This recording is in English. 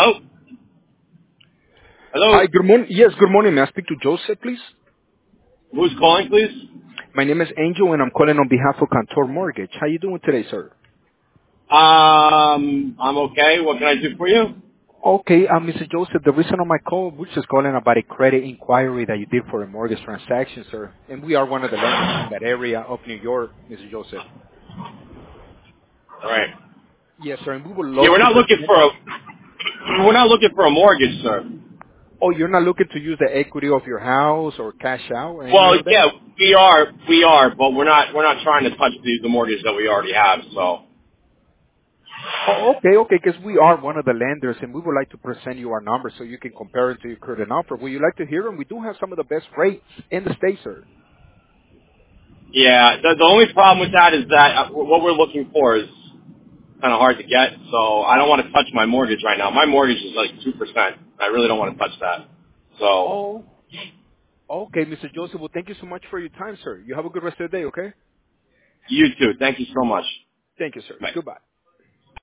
Oh, Hi, hello. good morning. Yes, good morning. May I speak to Joseph, please? Who's calling, please? My name is Angel, and I'm calling on behalf of Cantor Mortgage. How you doing today, sir? I'm okay. What can I do for you? Okay, Mr. Joseph, the reason of my call, we're just calling about a credit inquiry that you did for a mortgage transaction, sir. And we are one of the lenders in that area of New York, Mr. Joseph. All right. Yes, sir, and we would Yeah, love to present. we're not looking for a mortgage, sir. Oh, you're not looking to use the equity of your house or cash out or any Well, of that? yeah, we are, but we're not trying to touch the mortgage that we already have. So, Oh, okay, because we are one of the lenders, and we would like to present you our numbers so you can compare it to your current offer. Would you like to hear them? We do have some of the best rates in the state, sir. yeah, the only problem with that is that what we're looking for is kind of hard to get. So, I don't want to touch my mortgage right now. My mortgage is like 2%. I really don't want to touch that. So, Oh, okay, Mr. Joseph. Well, thank you so much for your time, sir. You have a good rest of the day, okay? you too. Thank you so much. Thank you, sir. Bye. Goodbye.